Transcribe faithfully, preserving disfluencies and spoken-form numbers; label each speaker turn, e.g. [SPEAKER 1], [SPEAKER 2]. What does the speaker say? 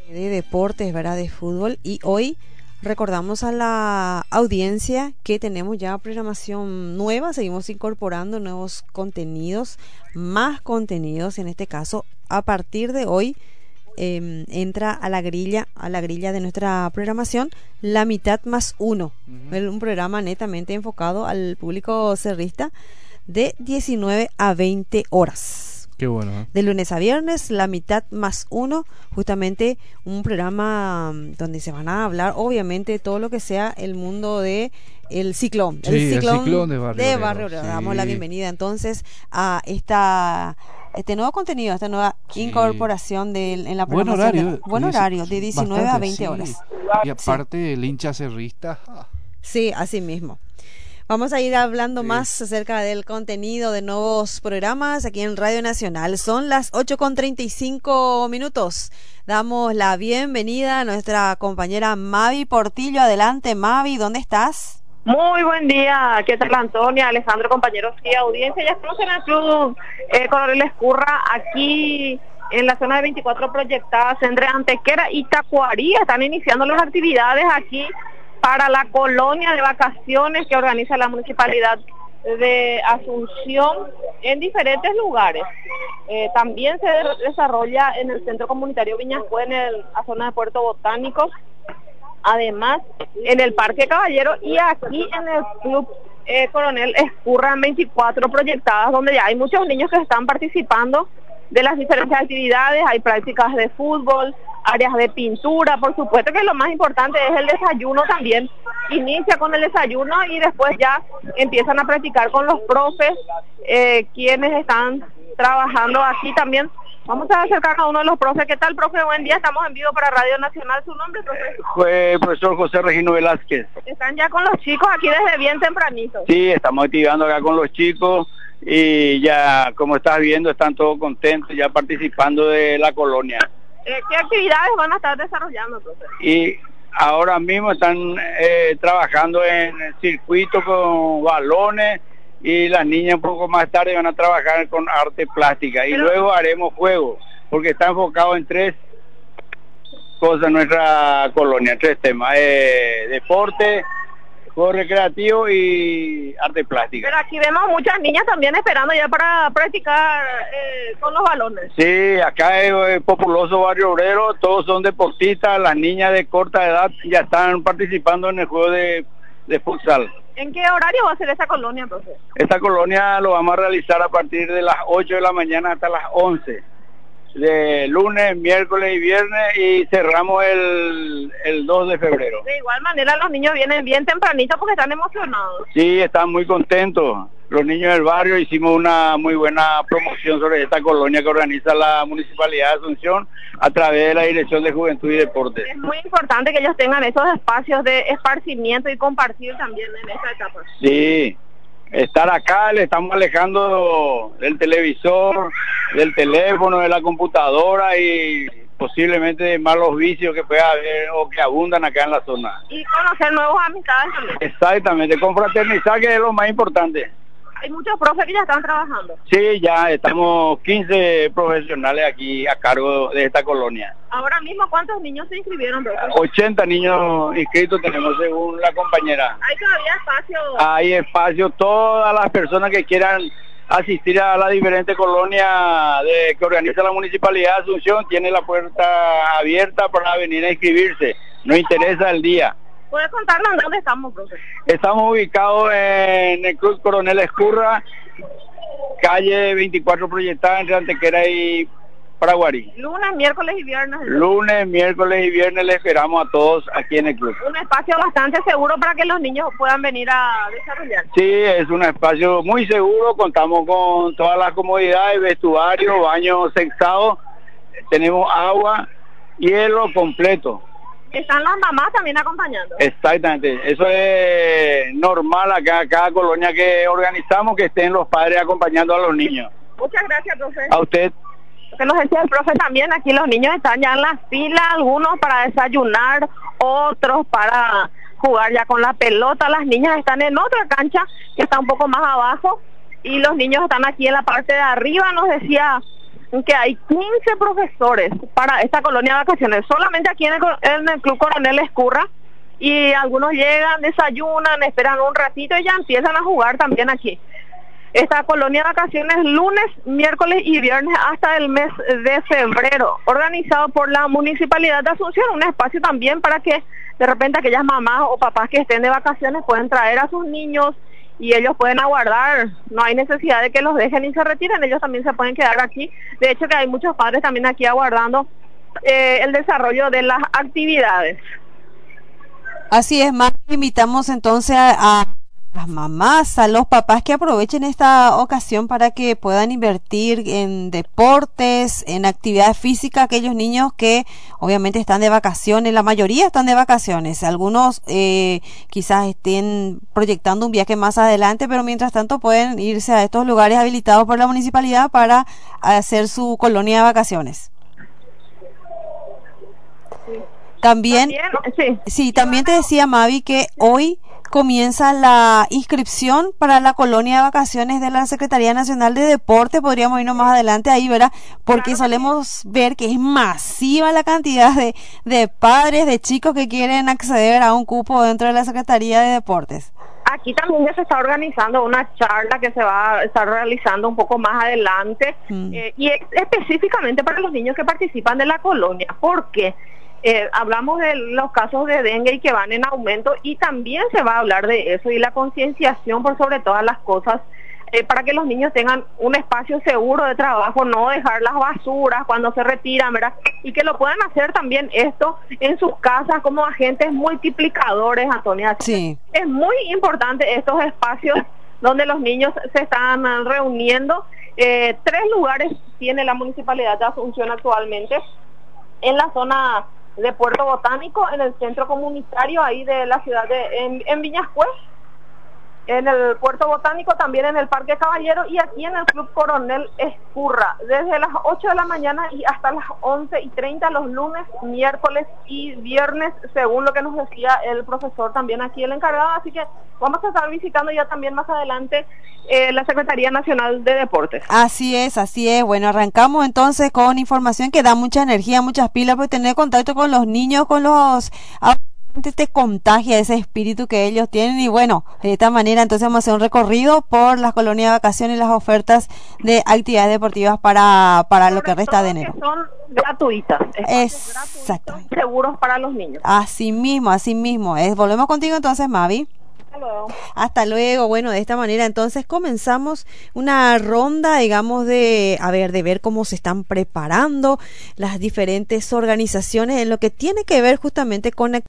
[SPEAKER 1] De deportes, ¿verdad? De fútbol. Y hoy recordamos a la audiencia que tenemos ya programación nueva, seguimos incorporando nuevos contenidos, más contenidos en este caso. A partir de hoy eh, entra a la grilla, a la grilla de nuestra programación, La Mitad Más Uno, uh-huh. Un programa netamente enfocado al público cerrista de diecinueve a veinte horas.
[SPEAKER 2] Qué bueno, ¿eh?
[SPEAKER 1] De lunes a viernes, La Mitad Más Uno, justamente un programa donde se van a hablar, obviamente, todo lo que sea el mundo de el ciclón.
[SPEAKER 2] Sí,
[SPEAKER 1] el ciclón,
[SPEAKER 2] el ciclón de Barrio
[SPEAKER 1] de
[SPEAKER 2] Obrero.
[SPEAKER 1] Barrio Obrero.
[SPEAKER 2] Sí.
[SPEAKER 1] Damos la bienvenida entonces a esta este nuevo contenido, a esta nueva sí. incorporación de, en la
[SPEAKER 2] buen
[SPEAKER 1] programación.
[SPEAKER 2] Horario.
[SPEAKER 1] De, buen horario, de diecinueve
[SPEAKER 2] bastante,
[SPEAKER 1] a veinte
[SPEAKER 2] sí.
[SPEAKER 1] horas.
[SPEAKER 2] Y aparte, sí. el hincha cerrista.
[SPEAKER 1] Sí, así mismo. Vamos a ir hablando
[SPEAKER 2] sí.
[SPEAKER 1] más acerca del contenido de nuevos programas aquí en Radio Nacional. Son las ocho con treinta y cinco minutos. Damos la bienvenida a nuestra compañera Mavi Portillo. Adelante, Mavi, ¿dónde estás?
[SPEAKER 3] Muy buen día. ¿Qué tal, Antonia, Alejandro, compañeros y audiencia? Ya estamos en el Club eh, Coronel Escurra, aquí en la zona de veinticuatro proyectadas entre Antequera y Tacuarí. Están iniciando las actividades aquí para la colonia de vacaciones que organiza la Municipalidad de Asunción en diferentes lugares. Eh, también se desarrolla en el Centro Comunitario Viñascue, en el, la zona de Puerto Botánico, además en el Parque Caballero y aquí en el Club eh, Coronel Escurra veinticuatro proyectadas, donde ya hay muchos niños que están participando de las diferentes actividades. Hay prácticas de fútbol, áreas de pintura, por supuesto que lo más importante es el desayuno también. Inicia con el desayuno y después ya empiezan a practicar con los profes, eh, quienes están trabajando aquí también. Vamos a acercar a uno de los profes. ¿Qué tal, profe? Buen día, estamos en vivo para Radio Nacional. ¿Su nombre, profe?
[SPEAKER 4] Fue profesor José Regino Velázquez.
[SPEAKER 3] ¿Están ya con los chicos aquí desde bien tempranito?
[SPEAKER 4] Sí, estamos activando acá con los chicos y ya, como estás viendo, están todos contentos ya participando de la colonia.
[SPEAKER 3] Eh, ¿Qué actividades van a estar desarrollando, profe?
[SPEAKER 4] Y ahora mismo están eh, trabajando en el circuito con balones y las niñas un poco más tarde van a trabajar con arte plástica. Pero, y luego haremos juegos, porque está enfocado en tres cosas en nuestra colonia, tres temas: eh, deporte, juego recreativo y arte plástica.
[SPEAKER 3] Pero aquí vemos muchas niñas también esperando ya para practicar eh, con los balones.
[SPEAKER 4] Sí, acá es el populoso Barrio Obrero, todos son deportistas, las niñas de corta edad ya están participando en el juego de, de futsal.
[SPEAKER 3] ¿En qué horario va a ser esa colonia, profe?
[SPEAKER 4] Esta colonia lo vamos a realizar a partir de las ocho de la mañana hasta las once. De lunes, miércoles y viernes, y cerramos el, el dos de febrero.
[SPEAKER 3] De igual manera los niños vienen bien tempranito porque están emocionados.
[SPEAKER 4] Sí, están muy contentos. Los niños del barrio hicimos una muy buena promoción sobre esta colonia que organiza la Municipalidad de Asunción a través de la Dirección de Juventud y Deportes.
[SPEAKER 3] Es muy importante que ellos tengan esos espacios de esparcimiento y compartir también en esta etapa.
[SPEAKER 4] Sí. Estar acá, le estamos alejando del televisor, del teléfono, de la computadora y posiblemente de malos vicios que pueda haber o que abundan acá en la zona.
[SPEAKER 3] Y conocer nuevas amistades también.
[SPEAKER 4] Exactamente, confraternizar, que es lo más importante.
[SPEAKER 3] Hay muchos profes que ya están trabajando.
[SPEAKER 4] Sí, ya estamos quince profesionales aquí a cargo de esta colonia.
[SPEAKER 3] Ahora mismo, ¿cuántos niños se inscribieron, profe?
[SPEAKER 4] ochenta niños inscritos tenemos según la compañera.
[SPEAKER 3] ¿Hay todavía espacio?
[SPEAKER 4] Hay espacio, todas las personas que quieran asistir a la diferente colonia de, que organiza la Municipalidad de Asunción, tiene la puerta abierta para venir a inscribirse, no interesa el día.
[SPEAKER 3] ¿Puedes contarnos dónde estamos, profe?
[SPEAKER 4] Estamos ubicados en el Club Coronel Escurra, calle veinticuatro proyectada entre Antequera y Paraguarí.
[SPEAKER 3] Lunes, miércoles y viernes.
[SPEAKER 4] Lunes, miércoles y viernes le esperamos a todos aquí en el club.
[SPEAKER 3] Un espacio bastante seguro para que los niños puedan venir a desarrollar.
[SPEAKER 4] Sí, es un espacio muy seguro, contamos con todas las comodidades, vestuario, baño sexado, tenemos agua, hielo completo.
[SPEAKER 3] ¿Están las mamás también acompañando?
[SPEAKER 4] Exactamente, eso es normal acá, cada colonia que organizamos, que estén los padres acompañando a los niños.
[SPEAKER 3] Muchas gracias, profe.
[SPEAKER 4] A usted.
[SPEAKER 3] Que nos decía el profe también, aquí los niños están ya en las filas, algunos para desayunar, otros para jugar ya con la pelota. Las niñas están en otra cancha que está un poco más abajo y los niños están aquí en la parte de arriba. Nos decía que hay quince profesores para esta colonia de vacaciones, solamente aquí en el, en el Club Coronel Escurra, y algunos llegan, desayunan, esperan un ratito y ya empiezan a jugar también aquí. Esta colonia de vacaciones lunes, miércoles y viernes hasta el mes de febrero, organizado por la Municipalidad de Asunción, un espacio también para que de repente aquellas mamás o papás que estén de vacaciones pueden traer a sus niños y ellos pueden aguardar, no hay necesidad de que los dejen y se retiren, ellos también se pueden quedar aquí. De hecho que hay muchos padres también aquí aguardando eh, el desarrollo de las actividades.
[SPEAKER 1] Así es, más invitamos entonces a, a las mamás, a los papás que aprovechen esta ocasión para que puedan invertir en deportes, en actividad física, aquellos niños que obviamente están de vacaciones, la mayoría están de vacaciones, algunos eh, quizás estén proyectando un viaje más adelante, pero mientras tanto pueden irse a estos lugares habilitados por la municipalidad para hacer su colonia de vacaciones. También,
[SPEAKER 3] también sí.
[SPEAKER 1] sí, también te decía Mavi que hoy comienza la inscripción para la colonia de vacaciones de la Secretaría Nacional de Deporte. Podríamos irnos más adelante ahí, ¿verdad? Porque claro, solemos ver que es masiva la cantidad de, de padres, de chicos que quieren acceder a un cupo dentro de la Secretaría de Deportes.
[SPEAKER 3] Aquí también ya se está organizando una charla que se va a estar realizando un poco más adelante, mm. eh, y es específicamente para los niños que participan de la colonia. ¿Por qué? Eh, hablamos de los casos de dengue y que van en aumento, y también se va a hablar de eso y la concienciación por sobre todas las cosas, eh, para que los niños tengan un espacio seguro de trabajo, no dejar las basuras cuando se retiran, ¿verdad? Y que lo puedan hacer también esto en sus casas como agentes multiplicadores, Antonia.
[SPEAKER 1] Sí.
[SPEAKER 3] Es muy importante estos espacios donde los niños se están reuniendo. Eh, tres lugares tiene la Municipalidad de Asunción actualmente: en la zona de Puerto Botánico, en el centro comunitario ahí de la ciudad de en, en Viñascués, en el Puerto Botánico, también en el Parque Caballero y aquí en el Club Coronel Escurra, desde las ocho de la mañana y hasta las once y treinta los lunes, miércoles y viernes, según lo que nos decía el profesor también aquí el encargado. Así que vamos a estar visitando ya también más adelante eh, la Secretaría Nacional de Deportes.
[SPEAKER 1] Así es, así es. Bueno, arrancamos entonces con información que da mucha energía, muchas pilas, por tener contacto con los niños, con los te contagia ese espíritu que ellos tienen. Y bueno, de esta manera entonces vamos a hacer un recorrido por las colonias de vacaciones y las ofertas de actividades deportivas para, para lo que resta de enero.
[SPEAKER 3] Que son gratuitas,
[SPEAKER 1] exacto,
[SPEAKER 3] seguros para los niños.
[SPEAKER 1] Así mismo, así mismo es. Volvemos contigo entonces, Mavi.
[SPEAKER 3] Hasta luego.
[SPEAKER 1] Hasta luego. Bueno, de esta manera entonces comenzamos una ronda, digamos, de a ver, de ver cómo se están preparando las diferentes organizaciones en lo que tiene que ver justamente con